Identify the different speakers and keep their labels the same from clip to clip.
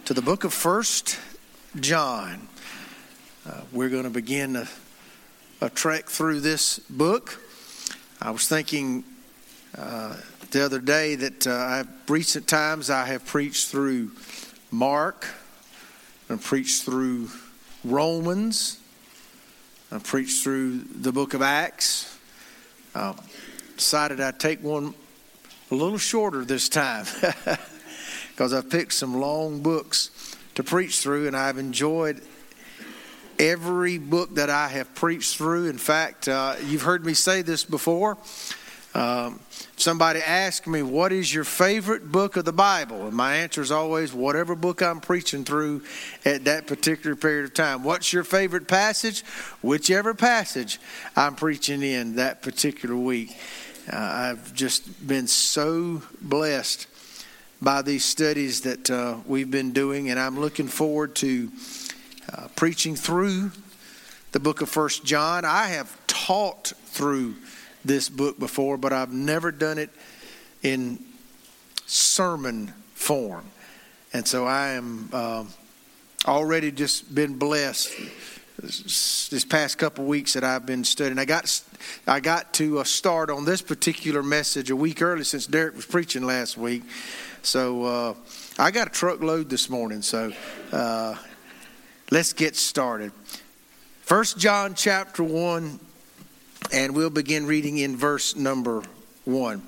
Speaker 1: to the book of First John. We're going to begin a trek through this book. I was thinking the other day that recent times I have preached through Mark, and preached through Romans, I preached through the book of Acts. Decided I'd take one a little shorter this time because I've picked some long books to preach through, and I've enjoyed every book that I have preached through. In fact, you've heard me say this before. Somebody asked me, what is your favorite book of the Bible? And my answer is always, whatever book I'm preaching through at that particular period of time. What's your favorite passage? Whichever passage I'm preaching in that particular week. I've just been so blessed by these studies that we've been doing, and I'm looking forward to preaching through the book of First John. I have taught through this book before, but I've never done it in sermon form. And so I am already just been blessed this past couple weeks that I've been studying. I got to start on this particular message a week early since Derek was preaching last week. So I got a truckload this morning. So let's get started. First John chapter 1. And we'll begin reading in verse number 1.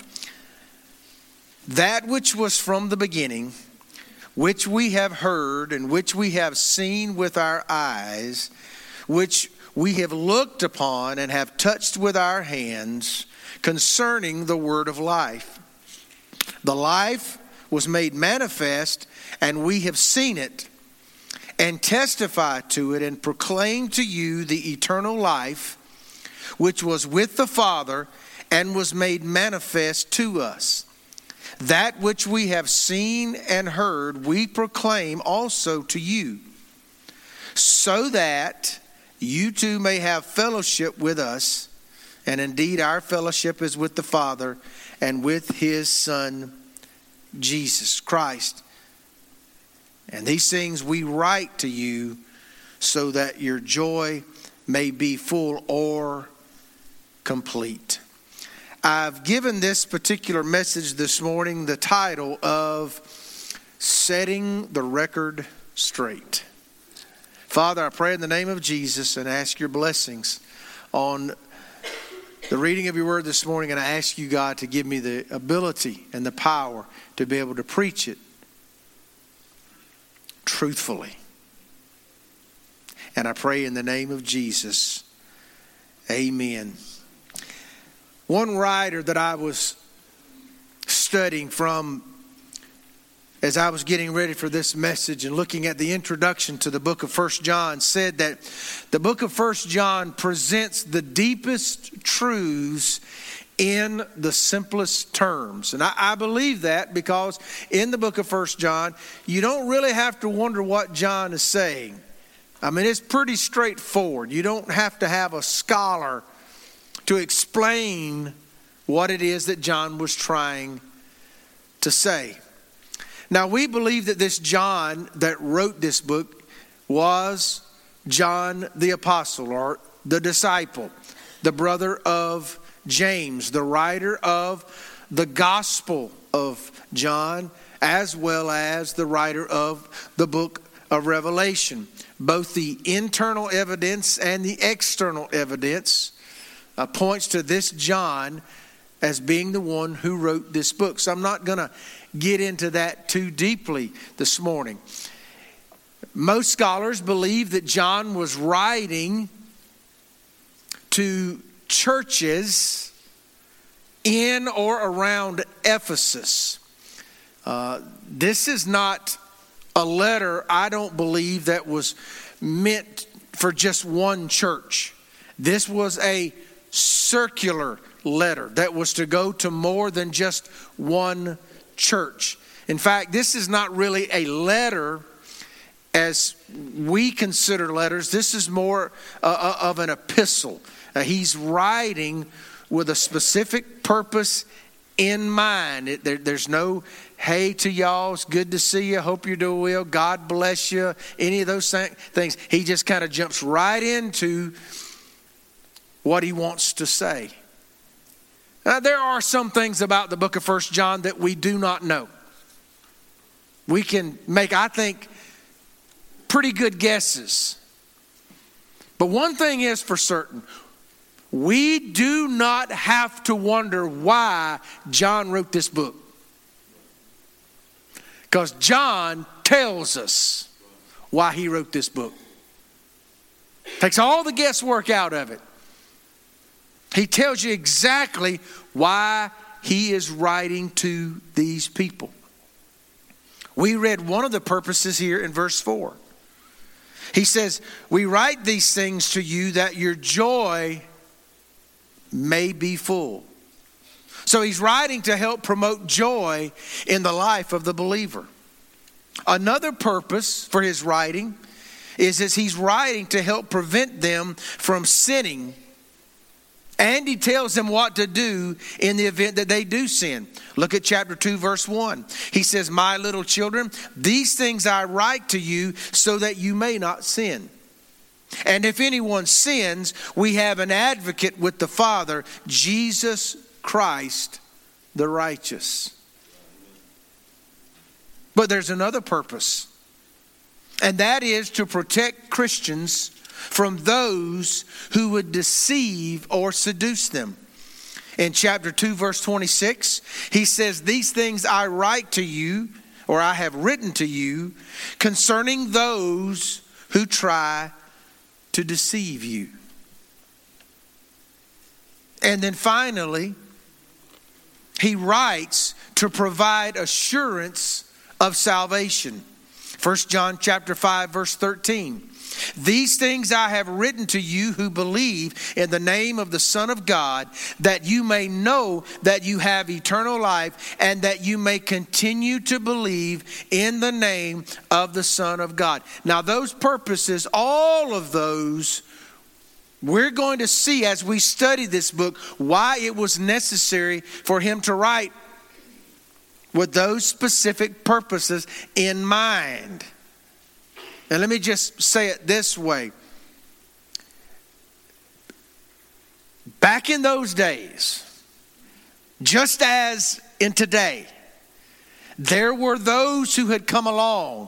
Speaker 1: That which was from the beginning, which we have heard and which we have seen with our eyes, which we have looked upon and have touched with our hands, concerning the word of life. The life was made manifest, and we have seen it, and testify to it, and proclaim to you the eternal life, which was with the Father and was made manifest to us. That which we have seen and heard, we proclaim also to you, so that you too may have fellowship with us. And indeed, our fellowship is with the Father and with His Son, Jesus Christ. And these things we write to you so that your joy may be full or complete. I've given this particular message this morning the title of Setting the Record Straight. Father, I pray in the name of Jesus and ask your blessings on the reading of your word this morning, and I ask you, God, to give me the ability and the power to be able to preach it truthfully. And I pray in the name of Jesus, amen. One writer that I was studying from as I was getting ready for this message and looking at the introduction to the book of First John said that the book of First John presents the deepest truths in the simplest terms. And I believe that because in the book of First John, you don't really have to wonder what John is saying. I mean, it's pretty straightforward. You don't have to have a scholar to explain what it is that John was trying to say. Now, we believe that this John that wrote this book was John the Apostle, or the disciple, the brother of James, the writer of the Gospel of John, as well as the writer of the book of Revelation. Both the internal evidence and the external evidence points to this John as being the one who wrote this book. So I'm not going to get into that too deeply this morning. Most scholars believe that John was writing to churches in or around Ephesus. This is not a letter, I don't believe, that was meant for just one church. This was a circular letter that was to go to more than just one church. In fact, this is not really a letter as we consider letters. This is more of an epistle. He's writing with a specific purpose in mind. There's no, hey to y'all, it's good to see you, hope you're doing well, God bless you, any of those things. He just kind of jumps right into what he wants to say. Now, there are some things about the book of 1 John that we do not know. We can make, I think, pretty good guesses. But one thing is for certain, we do not have to wonder why John wrote this book. Because John tells us why he wrote this book. Takes all the guesswork out of it. He tells you exactly why he is writing to these people. We read one of the purposes here in verse 4. He says, we write these things to you that your joy may be full. So he's writing to help promote joy in the life of the believer. Another purpose for his writing is he's writing to help prevent them from sinning. And he tells them what to do in the event that they do sin. Look at chapter 2, verse 1. He says, my little children, these things I write to you so that you may not sin. And if anyone sins, we have an advocate with the Father, Jesus Christ, the righteous. But there's another purpose. And that is to protect Christians from those who would deceive or seduce them. In chapter 2, verse 26, he says, these things I write to you, or I have written to you, concerning those who try to deceive you. And then finally, he writes to provide assurance of salvation. 1 John chapter 5, verse 13. These things I have written to you who believe in the name of the Son of God, that you may know that you have eternal life, and that you may continue to believe in the name of the Son of God. Now those purposes, all of those, we're going to see as we study this book why it was necessary for him to write with those specific purposes in mind. And let me just say it this way. Back in those days, just as in today, there were those who had come along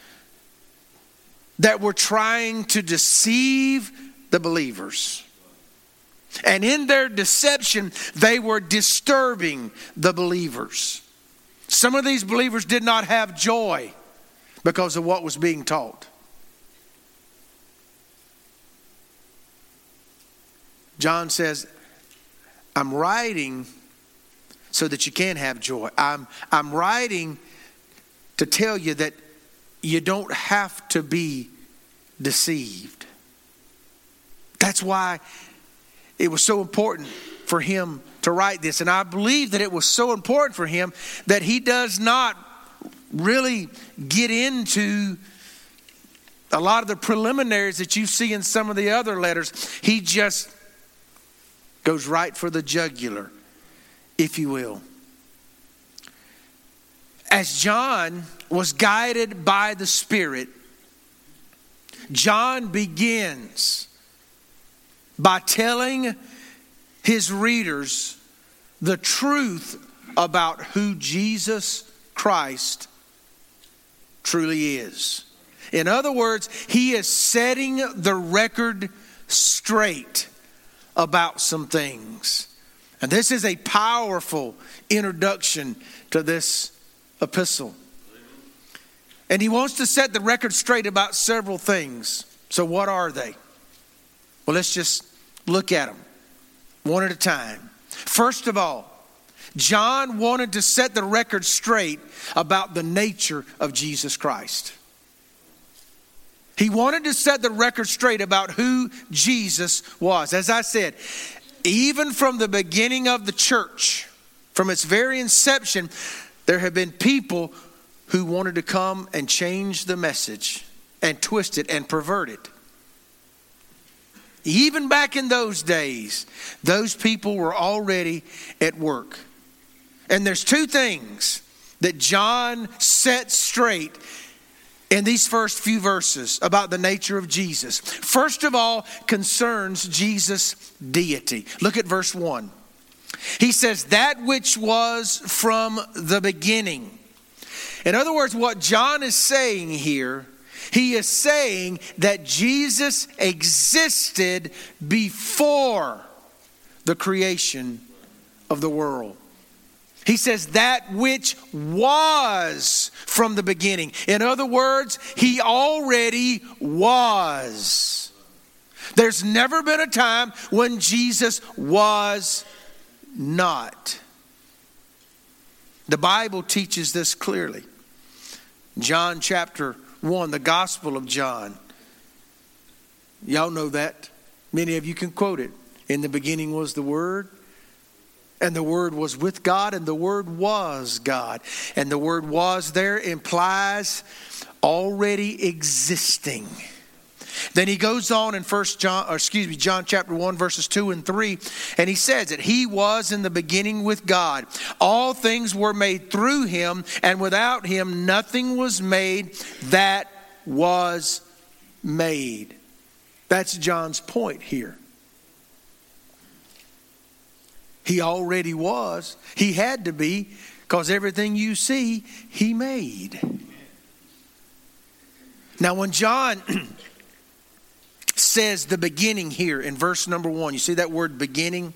Speaker 1: that were trying to deceive the believers. And in their deception, they were disturbing the believers. Some of these believers did not have joy because of what was being taught. John says, I'm writing so that you can have joy. I'm writing to tell you that you don't have to be deceived. That's why it was so important for him to write this. And I believe that it was so important for him that he does not really get into a lot of the preliminaries that you see in some of the other letters. He just goes right for the jugular, if you will. As John was guided by the Spirit, John begins by telling his readers the truth about who Jesus Christ truly is. In other words, he is setting the record straight about some things. And this is a powerful introduction to this epistle. And he wants to set the record straight about several things. So what are they? Well, let's just look at them one at a time. First of all, John wanted to set the record straight about the nature of Jesus Christ. He wanted to set the record straight about who Jesus was. As I said, even from the beginning of the church, from its very inception, there have been people who wanted to come and change the message and twist it and pervert it. Even back in those days, those people were already at work. And there's two things that John sets straight in these first few verses about the nature of Jesus. First of all, concerns Jesus' deity. Look at verse 1. He says, that which was from the beginning. In other words, what John is saying here, he is saying that Jesus existed before the creation of the world. He says that which was from the beginning. In other words, he already was. There's never been a time when Jesus was not. The Bible teaches this clearly. John chapter 1, the Gospel of John. Y'all know that. Many of you can quote it. In the beginning was the Word, and the Word was with God, and the Word was God. And the word was there implies already existing. Then he goes on in John chapter 1 verses 2 and 3, and he says that he was in the beginning with God. All things were made through him, and without him nothing was made that was made. That's John's point here. He already was. He had to be, because everything you see, he made. Now when John says the beginning here in verse number 1, you see that word beginning?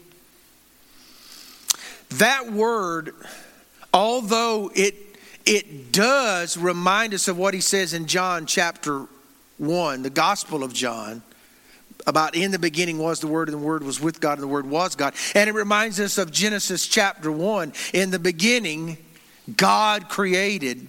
Speaker 1: That word, although it does remind us of what he says in John chapter 1, the Gospel of John, about in the beginning was the Word, and the Word was with God, and the Word was God. And it reminds us of Genesis chapter 1. In the beginning, God created.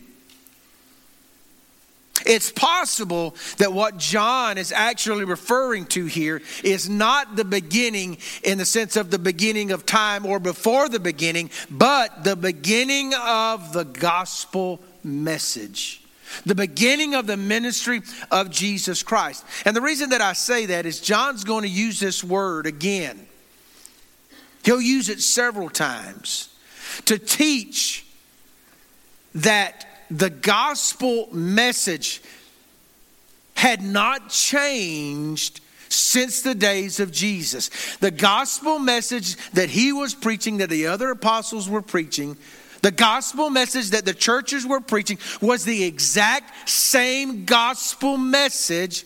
Speaker 1: It's possible that what John is actually referring to here is not the beginning in the sense of the beginning of time or before the beginning, but the beginning of the gospel message. The beginning of the ministry of Jesus Christ. And the reason that I say that is John's going to use this word again. He'll use it several times to teach that the gospel message had not changed since the days of Jesus. The gospel message that he was preaching, that the other apostles were preaching, the gospel message that the churches were preaching was the exact same gospel message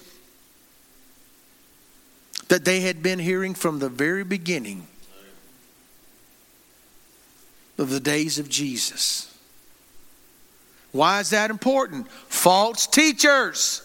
Speaker 1: that they had been hearing from the very beginning of the days of Jesus. Why is that important? False teachers.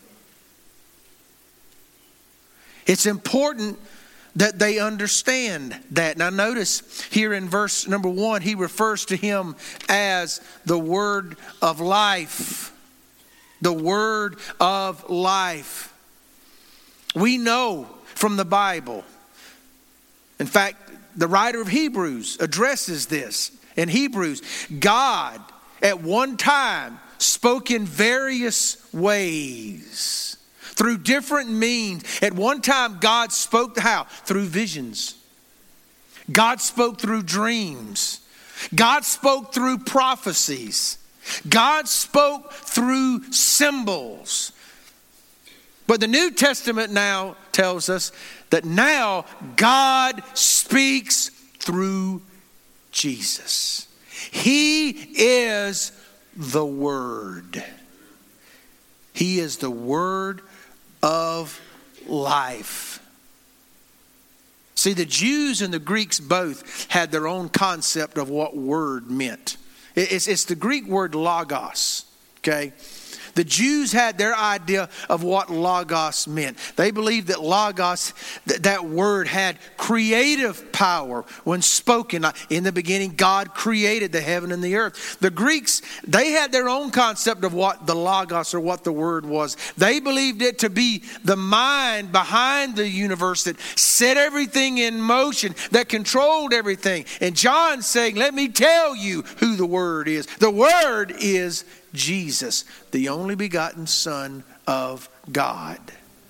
Speaker 1: It's important that they understand that. Now notice here in verse number 1, he refers to him as the Word of life. The Word of life. We know from the Bible. In fact, the writer of Hebrews addresses this. In Hebrews, God at one time spoke in various ways. Through different means. At one time, God spoke how? Through visions. God spoke through dreams. God spoke through prophecies. God spoke through symbols. But the New Testament now tells us that now God speaks through Jesus. He is the Word. He is the Word of life. See, the Jews and the Greeks both had their own concept of what word meant. It's the Greek word logos, okay? The Jews had their idea of what logos meant. They believed that logos, that word had creative power when spoken. In the beginning, God created the heaven and the earth. The Greeks, they had their own concept of what the logos or what the word was. They believed it to be the mind behind the universe that set everything in motion, that controlled everything. And John's saying, let me tell you who the Word is. The Word is Jesus, the only begotten Son of God.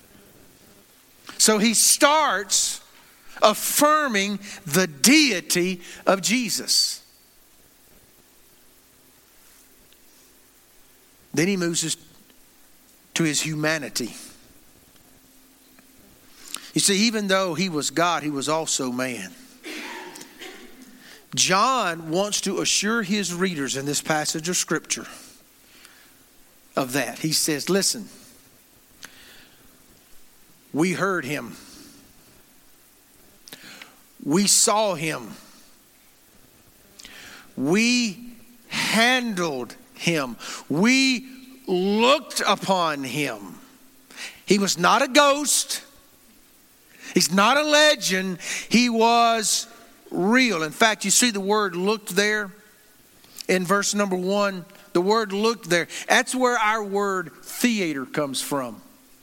Speaker 1: So he starts affirming the deity of Jesus. Then he moves us to his humanity. You see, even though he was God, he was also man. John wants to assure his readers in this passage of Scripture of that. He says, listen, we heard him. We saw him. We handled him. We looked upon him. He was not a ghost. He's not a legend. He was real. In fact, you see the word looked there in verse number 1. The word looked there. That's where our word theater comes from.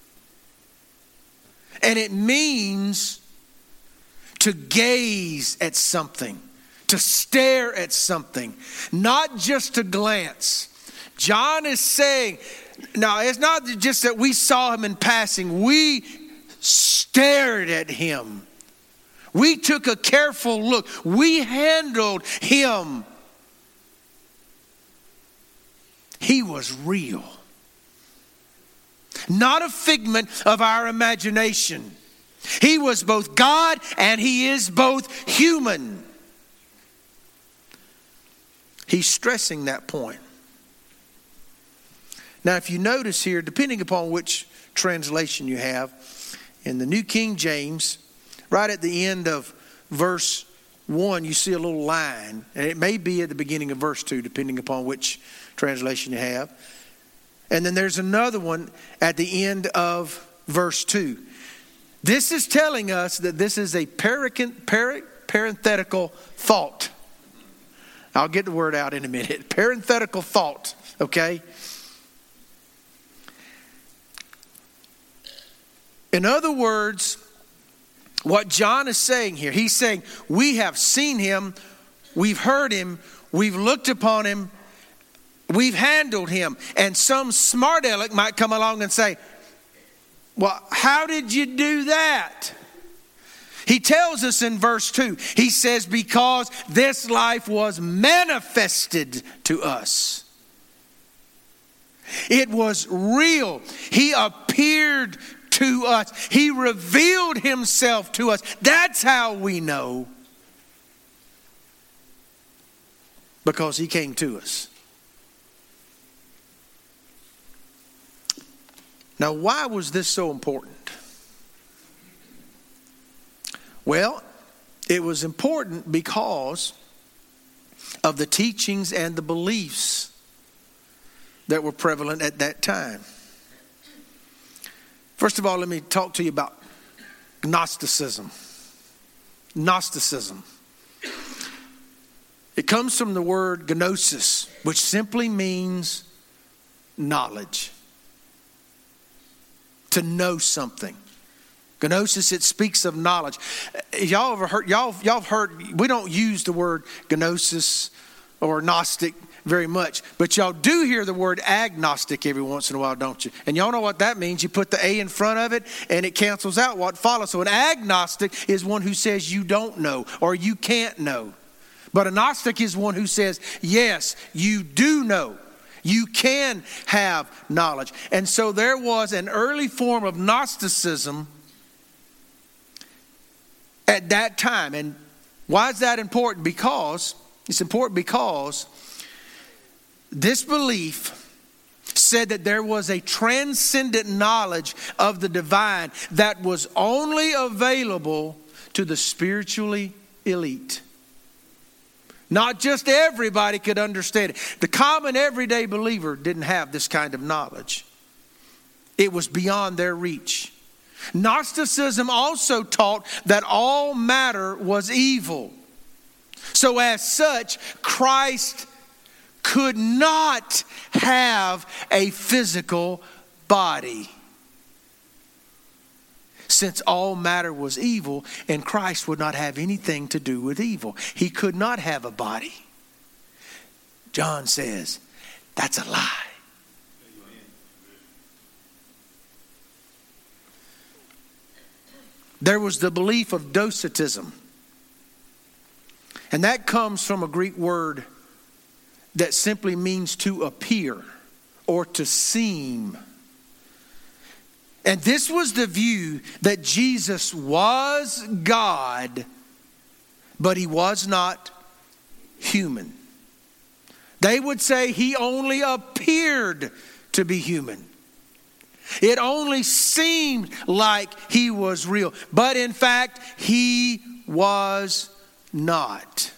Speaker 1: And it means to gaze at something, to stare at something, not just to glance. John is saying, now it's not just that we saw him in passing. We stared at him. We took a careful look. We handled him. He was real. Not a figment of our imagination. He was both God and he is both human. He's stressing that point. Now, if you notice here, depending upon which translation you have, in the New King James, right at the end of verse 1, you see a little line. And it may be at the beginning of verse 2, depending upon which translation you have. And then there's another one at the end of verse 2. This is telling us that this is a parenthetical thought. I'll get the word out in a minute. Parenthetical thought, okay? In other words, what John is saying here, he's saying, we have seen him, we've heard him, we've looked upon him, we've handled him. And some smart aleck might come along and say, well, how did you do that? He tells us in verse 2, he says, because this life was manifested to us. It was real. He appeared to us. He revealed himself to us. That's how we know. Because he came to us. Now, why was this so important? Well, it was important because of the teachings and the beliefs that were prevalent at that time. First of all, let me talk to you about Gnosticism. Gnosticism. It comes from the word gnosis, which simply means knowledge. To know something. Gnosis, it speaks of knowledge. Y'all ever heard? Y'all have heard. We don't use the word gnosis or Gnostic very much, but y'all do hear the word agnostic every once in a while, don't you? And y'all know what that means. You put the A in front of it, and it cancels out what follows. So an agnostic is one who says you don't know or you can't know, but a Gnostic is one who says yes, you do know. You can have knowledge. And so there was an early form of Gnosticism at that time. And why is that important? Because it's important because this belief said that there was a transcendent knowledge of the divine that was only available to the spiritually elite. Not just everybody could understand it. The common everyday believer didn't have this kind of knowledge. It was beyond their reach. Gnosticism also taught that all matter was evil. So as such, Christ could not have a physical body. Since all matter was evil, and Christ would not have anything to do with evil. He could not have a body. John says, that's a lie. There was the belief of docetism. And that comes from a Greek word that simply means to appear or to seem. And this was the view that Jesus was God, but he was not human. They would say he only appeared to be human. It only seemed like he was real, but in fact, he was not.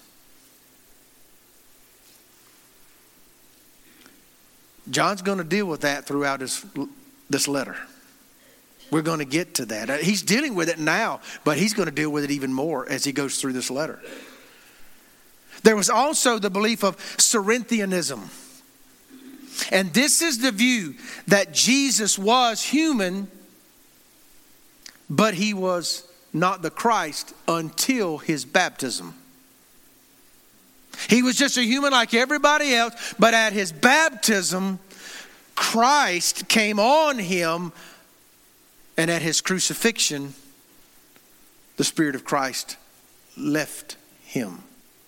Speaker 1: John's going to deal with that throughout this letter. We're going to get to that. He's dealing with it now, but he's going to deal with it even more as he goes through this letter. There was also the belief of Cerinthianism. And this is the view that Jesus was human, but he was not the Christ until his baptism. He was just a human like everybody else, but at his baptism, Christ came on him, and at his crucifixion, the Spirit of Christ left him.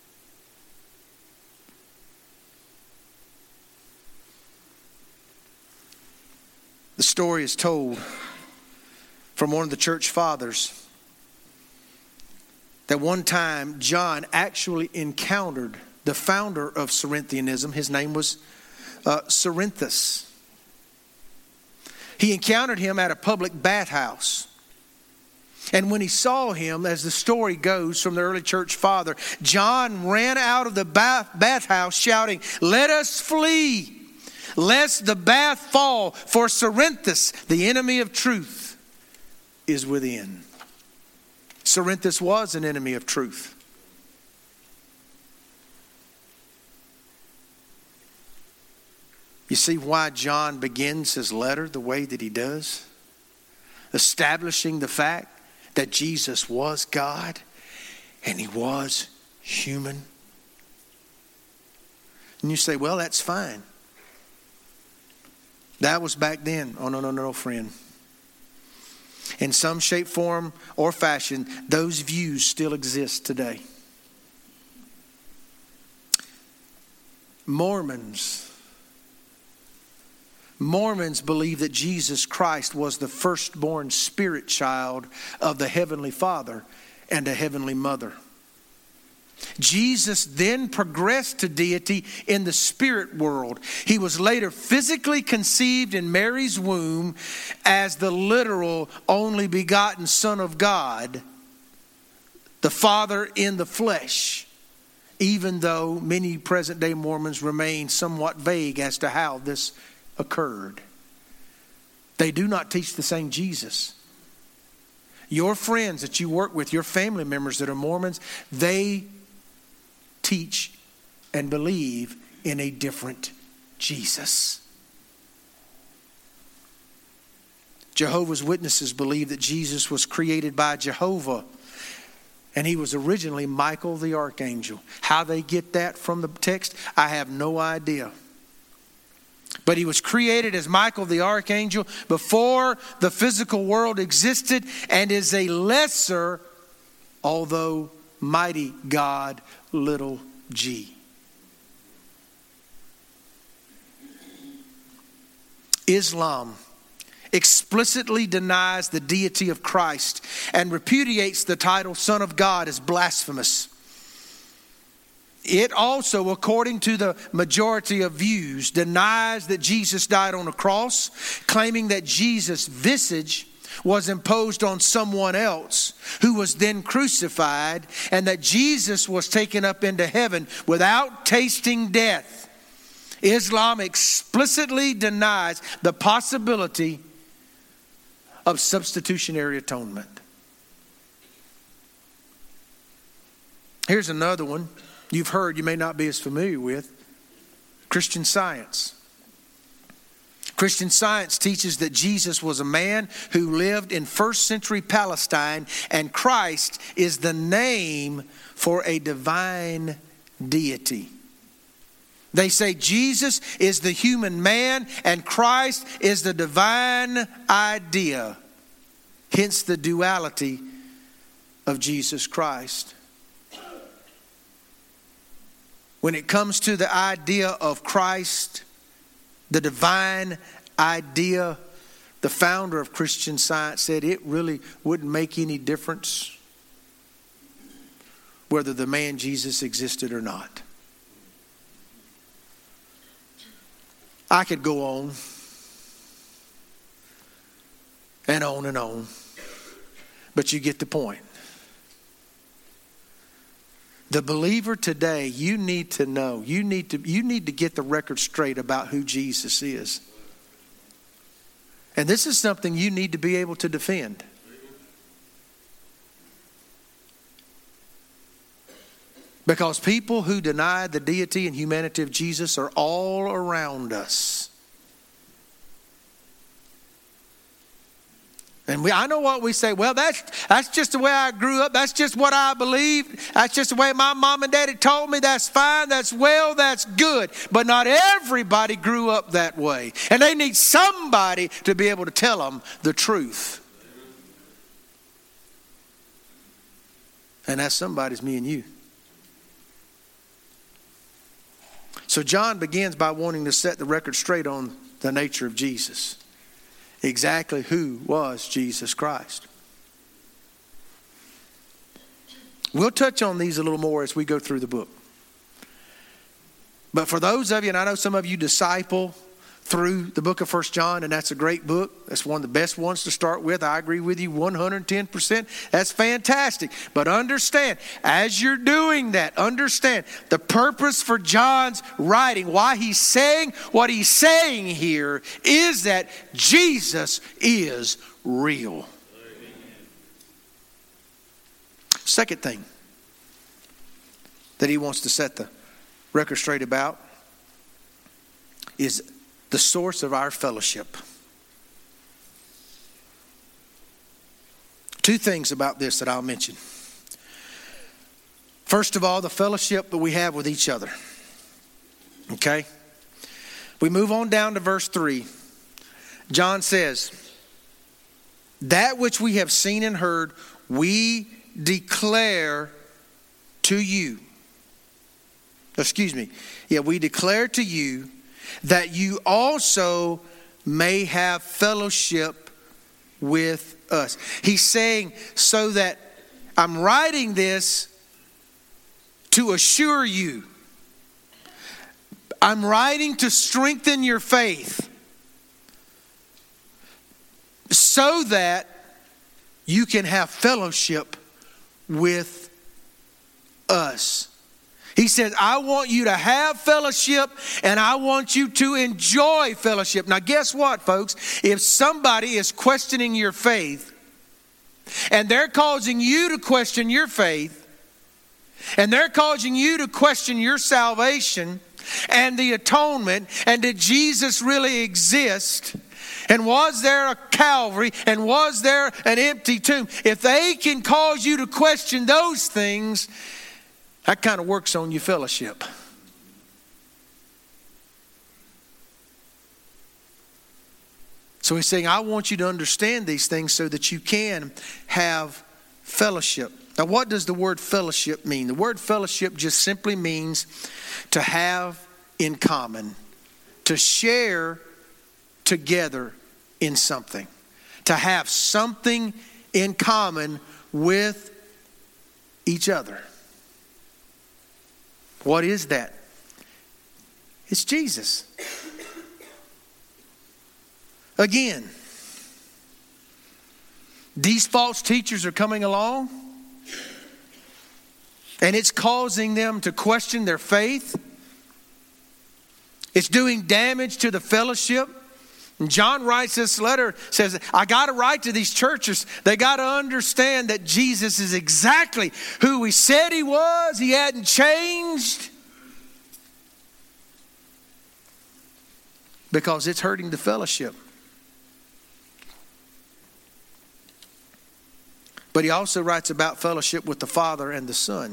Speaker 1: The story is told from one of the church fathers that one time John actually encountered the founder of Cerinthianism. His name was Cerinthus. He encountered him at a public bathhouse. And when he saw him, as the story goes from the early church father, John ran out of the bathhouse shouting, "Let us flee, lest the bath fall, for Cerinthus, the enemy of truth, is within." Cerinthus was an enemy of truth. You see why John begins his letter the way that he does? Establishing the fact that Jesus was God and he was human. And you say, well, that's fine. That was back then. Oh, no, friend. In some shape, form, or fashion, those views still exist today. Mormons believe that Jesus Christ was the firstborn spirit child of the Heavenly Father and a Heavenly Mother. Jesus then progressed to deity in the spirit world. He was later physically conceived in Mary's womb as the literal only begotten Son of God, the Father in the flesh, even though many present-day Mormons remain somewhat vague as to how this occurred. They do not teach the same Jesus. Your friends that you work with, your family members that are Mormons, they teach and believe in a different Jesus. Jehovah's Witnesses believe that Jesus was created by Jehovah, and he was originally Michael the Archangel. How they get that from the text, I have no idea. But he was created as Michael the Archangel before the physical world existed, and is a lesser, although mighty God, little g. Islam explicitly denies the deity of Christ and repudiates the title Son of God as blasphemous. It also, according to the majority of views, denies that Jesus died on a cross, claiming that Jesus' visage was imposed on someone else who was then crucified, and that Jesus was taken up into heaven without tasting death. Islam explicitly denies the possibility of substitutionary atonement. Here's another one you've heard, you may not be as familiar with. Christian Science. Christian Science teaches that Jesus was a man who lived in first century Palestine, and Christ is the name for a divine deity. They say Jesus is the human man and Christ is the divine idea. Hence the duality of Jesus Christ. When it comes to the idea of Christ the divine idea, the founder of Christian Science said it really wouldn't make any difference whether the man Jesus existed or not. I could go on and on, but you get the point. The believer today, you need to know, you need to get the record straight about who Jesus is. And this is something you need to be able to defend. Because people who deny the deity and humanity of Jesus are all around us. And I know what we say, well, that's just the way I grew up. That's just what I believe. That's just the way my mom and daddy told me. That's fine. That's good. But not everybody grew up that way. And they need somebody to be able to tell them the truth. And that somebody's me and you. So John begins by wanting to set the record straight on the nature of Jesus. Exactly who was Jesus Christ. We'll touch on these a little more as we go through the book. But for those of you, and I know some of you disciple through the book of 1 John, and that's a great book. That's one of the best ones to start with. I agree with you 110%. That's fantastic. But understand, as you're doing that, understand the purpose for John's writing, why he's saying what he's saying here, is that Jesus is real. Second thing that he wants to set the record straight about is the source of our fellowship. Two things about this that I'll mention. First of all, the fellowship that we have with each other. Okay? We move on down to verse 3. John says, that which we have seen and heard, we declare to you. We declare to you that you also may have fellowship with us. He's saying, so that I'm writing this to assure you. I'm writing to strengthen your faith, so that you can have fellowship with us. He says, I want you to have fellowship, and I want you to enjoy fellowship. Now, guess what, folks? If somebody is questioning your faith, and they're causing you to question your faith, and they're causing you to question your salvation and the atonement, and did Jesus really exist? And was there a Calvary? And was there an empty tomb? If they can cause you to question those things, that kind of works on your fellowship. So he's saying, I want you to understand these things so that you can have fellowship. Now, what does the word fellowship mean? The word fellowship just simply means to have in common, to share together in something, to have something in common with each other. What is that? It's Jesus. Again, these false teachers are coming along, and it's causing them to question their faith. It's doing damage to the fellowship. And John writes this letter, says, I got to write to these churches. They got to understand that Jesus is exactly who he said he was. He hadn't changed. Because it's hurting the fellowship. But he also writes about fellowship with the Father and the Son.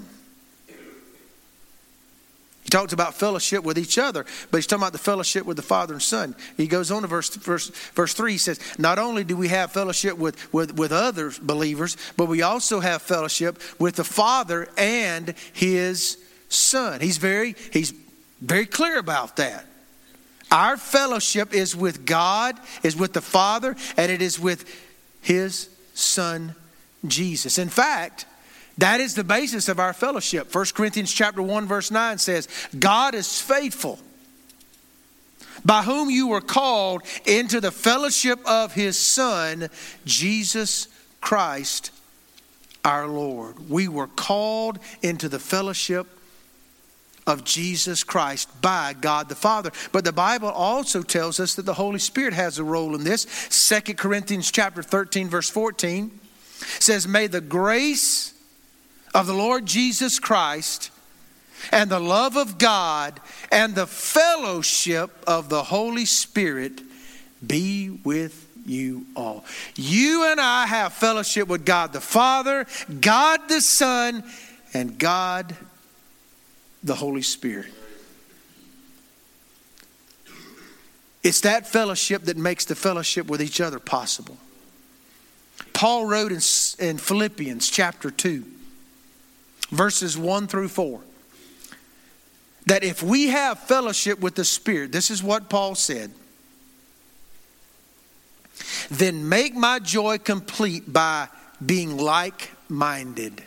Speaker 1: He talks about fellowship with each other, but he's talking about the fellowship with the Father and Son. He goes on to verse 3. He says, not only do we have fellowship with other believers, but we also have fellowship with the Father and his Son. He's very clear about that. Our fellowship is with God, is with the Father, and it is with His Son, Jesus. In fact, that is the basis of our fellowship. 1 Corinthians chapter 1, verse 9 says, God is faithful, by whom you were called into the fellowship of His Son, Jesus Christ our Lord. We were called into the fellowship of Jesus Christ by God the Father. But the Bible also tells us that the Holy Spirit has a role in this. 2 Corinthians chapter 13, verse 14 says, may the grace of the Lord Jesus Christ and the love of God and the fellowship of the Holy Spirit be with you all. You and I have fellowship with God the Father, God the Son, and God the Holy Spirit. It's that fellowship that makes the fellowship with each other possible. Paul wrote in Philippians chapter 2, verses 1 through 4, that if we have fellowship with the Spirit, this is what Paul said, then make my joy complete by being like-minded,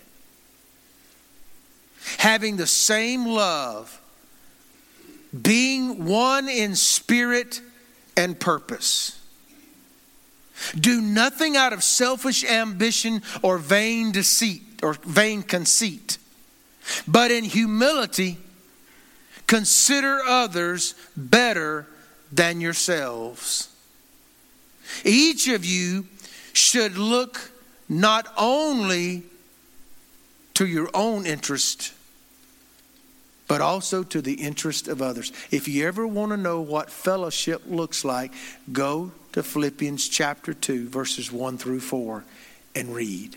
Speaker 1: having the same love, being one in spirit and purpose. Do nothing out of selfish ambition or vain deceit or vain conceit, but in humility consider others better than yourselves. Each of you should look not only to your own interest, but also to the interest of others. If you ever want to know what fellowship looks like, go to Philippians chapter 2, verses 1 through 4 and read.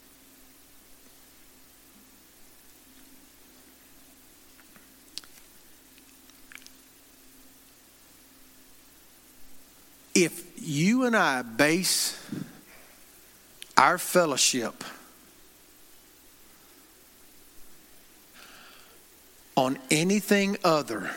Speaker 1: If you and I base our fellowship on anything other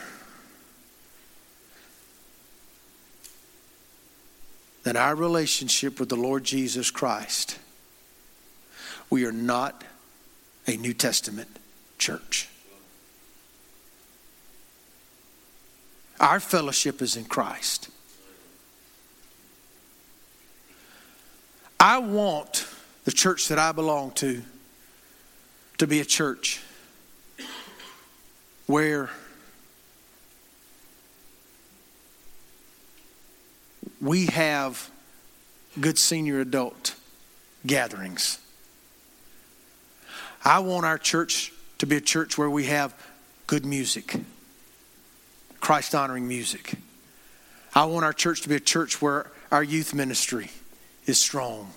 Speaker 1: than our relationship with the Lord Jesus Christ, we are not a New Testament church. Our fellowship is in Christ. I want the church that I belong to be a church where we have good senior adult gatherings. I want our church to be a church where we have good music, Christ-honoring music. I want our church to be a church where our youth ministry is strong.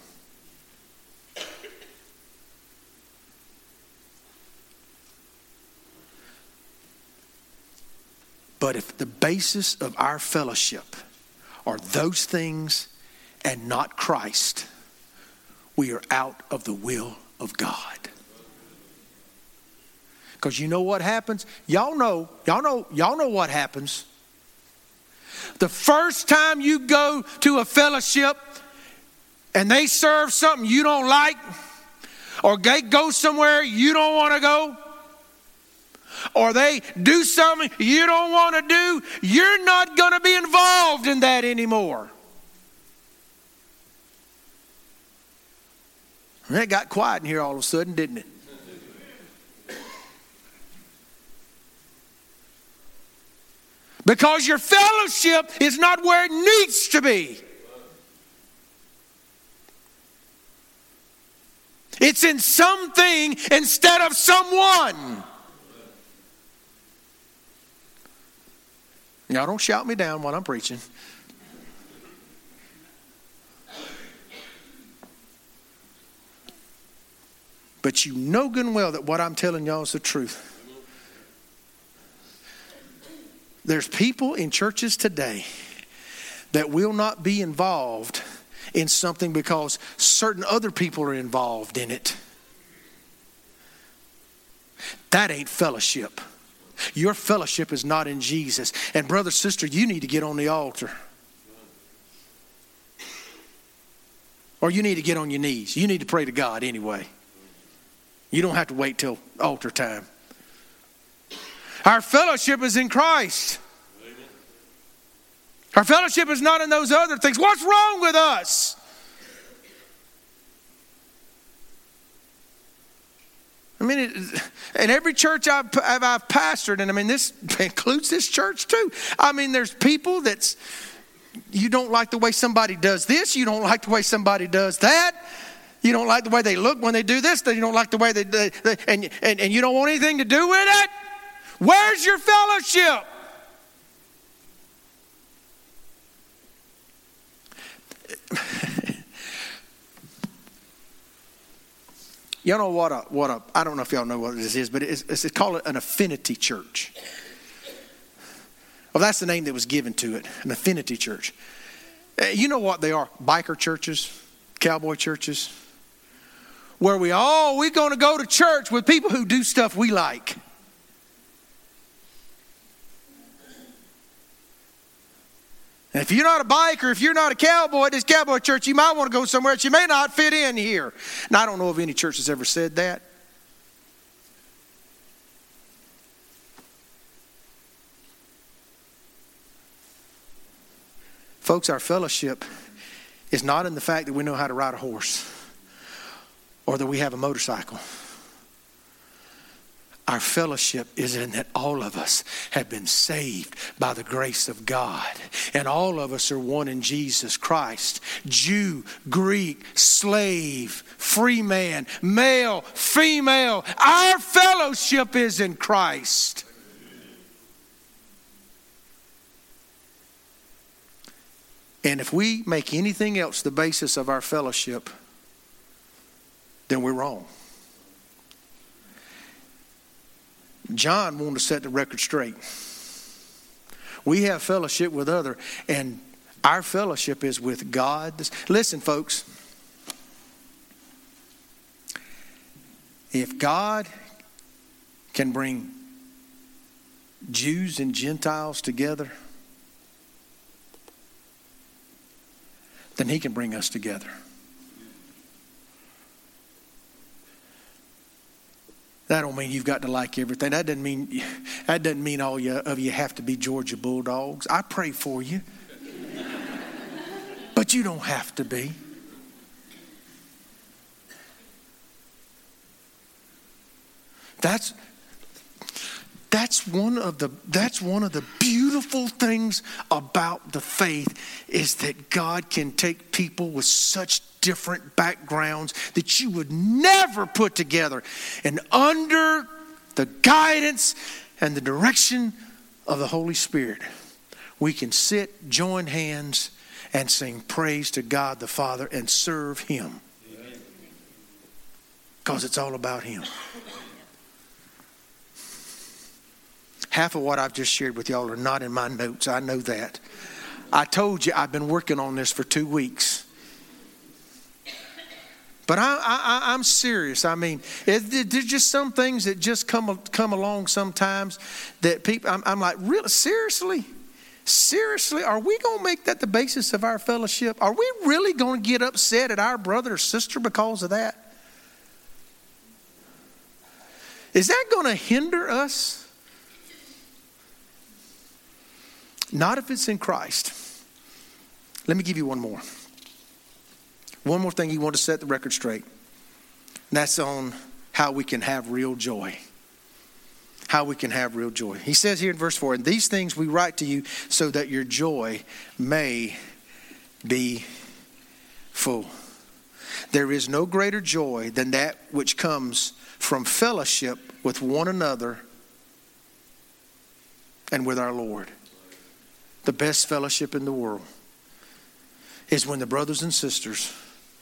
Speaker 1: But if the basis of our fellowship are those things and not Christ, we are out of the will of God. Because you know what happens? Y'all know what happens. The first time you go to a fellowship and they serve something you don't like, or they go somewhere you don't want to go, or they do something you don't want to do, you're not going to be involved in that anymore. And it got quiet in here all of a sudden, didn't it? Because your fellowship is not where it needs to be. It's in something instead of someone. Y'all don't shout me down while I'm preaching. But you know good and well that what I'm telling y'all is the truth. There's people in churches today that will not be involved in something because certain other people are involved in it. That ain't fellowship. Your fellowship is not in Jesus. And brother, sister, you need to get on the altar. Or you need to get on your knees. You need to pray to God anyway. You don't have to wait till altar time. Our fellowship is in Christ. Our fellowship is not in those other things. What's wrong with us? I mean, in every church I've pastored, and I mean, this includes this church too. I mean, there's people that's, you don't like the way somebody does this. You don't like the way somebody does that. You don't like the way they look when they do this. You don't like the way and you don't want anything to do with it. Where's your fellowship? Y'all know what I don't know if y'all know what this is, but it's called an affinity church. Well, that's the name that was given to it, an affinity church. You know what they are? Biker churches, cowboy churches, where we're going to go to church with people who do stuff we like. And if you're not a biker, if you're not a cowboy at this cowboy church, you might want to go somewhere else. You may not fit in here. And I don't know if any church has ever said that. Folks, our fellowship is not in the fact that we know how to ride a horse or that we have a motorcycle. Our fellowship is in that all of us have been saved by the grace of God. And all of us are one in Jesus Christ. Jew, Greek, slave, free man, male, female. Our fellowship is in Christ. And if we make anything else the basis of our fellowship, then we're wrong. John wanted to set the record straight. We have fellowship with others, and our fellowship is with God. Listen, folks. If God can bring Jews and Gentiles together, then He can bring us together. That don't mean you've got to like everything. That doesn't mean all of you have to be Georgia Bulldogs. I pray for you. But you don't have to be. That's one of the beautiful things about the faith, is that God can take people with such different backgrounds that you would never put together, and under the guidance and the direction of the Holy Spirit, we can sit, join hands, and sing praise to God the Father and serve Him, because it's all about Him. Half of what I've just shared with y'all are not in my notes. I know that. I told you I've been working on this for 2 weeks. But I'm serious. I mean, there's just some things that just come along sometimes that people, I'm like, really, seriously? Seriously? Are we going to make that the basis of our fellowship? Are we really going to get upset at our brother or sister because of that? Is that going to hinder us? Not if it's in Christ. Let me give you one more. One more thing you want to set the record straight. And that's on how we can have real joy. How we can have real joy. He says here in verse 4, and these things we write to you so that your joy may be full. There is no greater joy than that which comes from fellowship with one another and with our Lord. The best fellowship in the world is when the brothers and sisters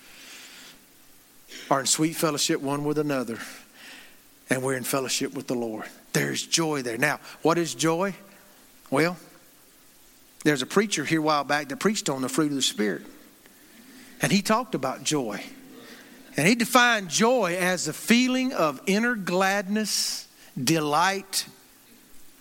Speaker 1: are in sweet fellowship one with another, and we're in fellowship with the Lord. There's joy there. Now, what is joy? Well, there's a preacher here a while back that preached on the fruit of the Spirit. And he talked about joy. And he defined joy as a feeling of inner gladness, delight,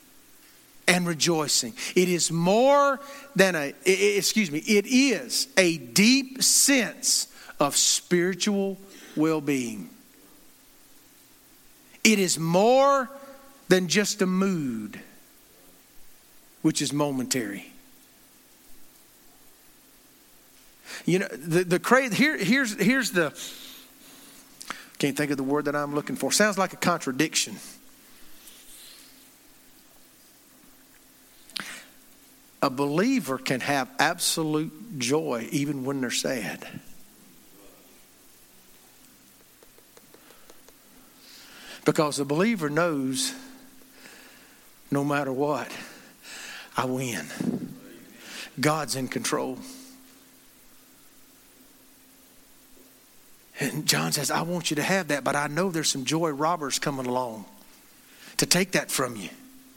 Speaker 1: and rejoicing. It is more than it is a deep sense of spiritual well-being. It is more than just a mood, which is momentary. You know, here's the, can't think of the word that I'm looking for. Sounds like a contradiction. A believer can have absolute joy even when they're sad. Because a believer knows no matter what, I win. God's in control. And John says, I want you to have that, but I know there's some joy robbers coming along to take that from you.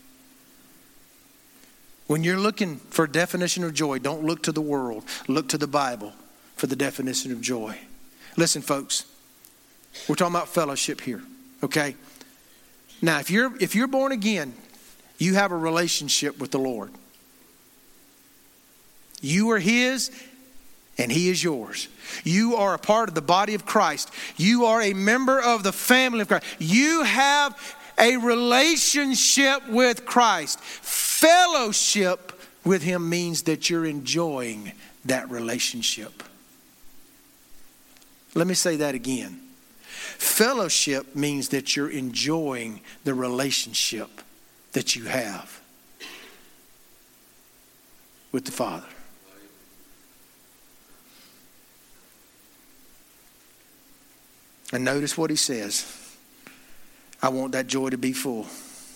Speaker 1: When you're looking for a definition of joy, don't look to the world. Look to the Bible for the definition of joy. Listen, folks, we're talking about fellowship here, okay? Now, if you're born again, you have a relationship with the Lord. You are His and He is yours. You are a part of the body of Christ. You are a member of the family of Christ. You have a relationship with Christ. Fellowship with Him means that you're enjoying that relationship. Let me say that again. Fellowship means that you're enjoying the relationship that you have with the Father. And notice what he says. I want that joy to be full.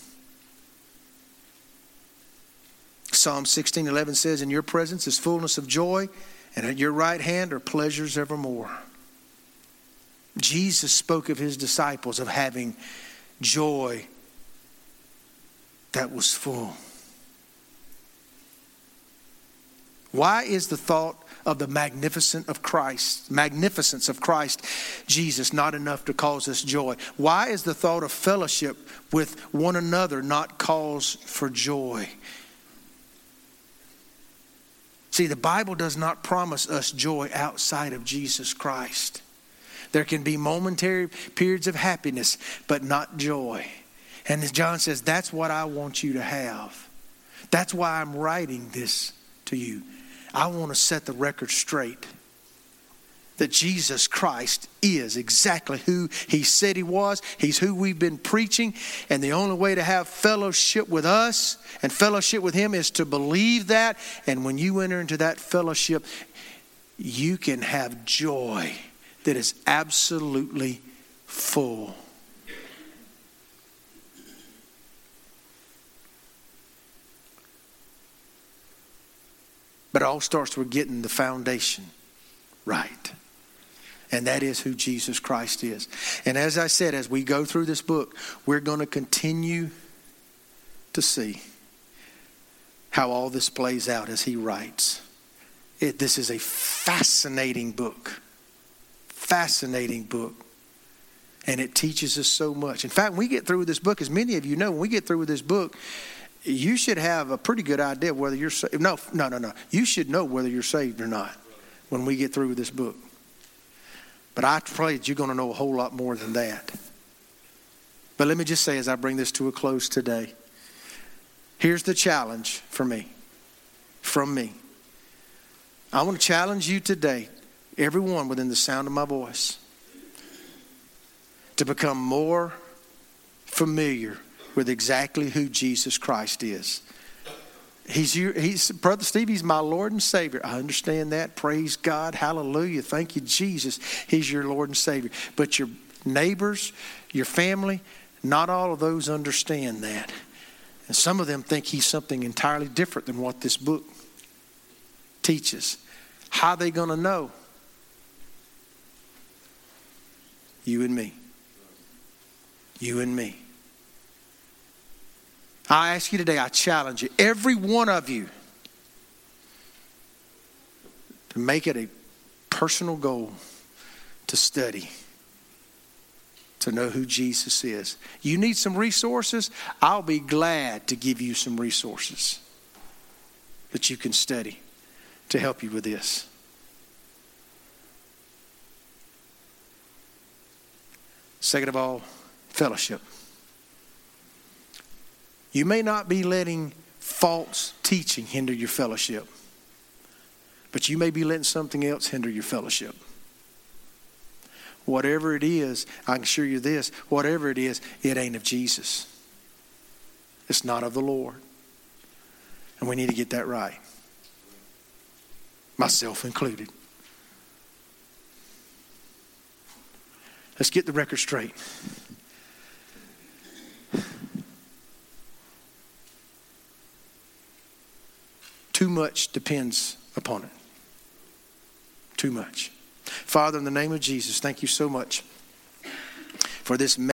Speaker 1: Psalm 16:11 says, in your presence is fullness of joy, and at your right hand are pleasures evermore. Jesus spoke of his disciples of having joy that was full. Why is the thought of the magnificence of Christ, Jesus, not enough to cause us joy? Why is the thought of fellowship with one another not cause for joy? See, the Bible does not promise us joy outside of Jesus Christ. There can be momentary periods of happiness, but not joy. And as John says, that's what I want you to have. That's why I'm writing this to you. I want to set the record straight that Jesus Christ is exactly who He said He was. He's who we've been preaching. And the only way to have fellowship with us and fellowship with Him is to believe that. And when you enter into that fellowship, you can have joy that is absolutely full. But it all starts with getting the foundation right. And that is who Jesus Christ is. And as I said, as we go through this book, we're going to continue to see how all this plays out as he writes. This is a fascinating book. Fascinating book. And it teaches us so much. In fact, when we get through with this book, as many of you know, when we get through with this book, you should have a pretty good idea whether you're saved. No. You should know whether you're saved or not when we get through with this book. But I pray that you're going to know a whole lot more than that. But let me just say as I bring this to a close today, here's the challenge from me. I want to challenge you today, everyone within the sound of my voice, to become more familiar with exactly who Jesus Christ is. He's Brother Steve, He's my Lord and Savior. I understand that. Praise God. Hallelujah. Thank you, Jesus. He's your Lord and Savior. But your neighbors, your family, not all of those understand that. And some of them think He's something entirely different than what this book teaches. How are they going to know? You and me. You and me. I ask you today, I challenge you, every one of you, to make it a personal goal to study to know who Jesus is. You need some resources? I'll be glad to give you some resources that you can study to help you with this. Second of all, fellowship. You may not be letting false teaching hinder your fellowship, but you may be letting something else hinder your fellowship. Whatever it is, I can assure you this, whatever it is, it ain't of Jesus. It's not of the Lord. And we need to get that right. Myself included. Let's get the record straight. Too much depends upon it. Too much. Father, in the name of Jesus, thank you so much for this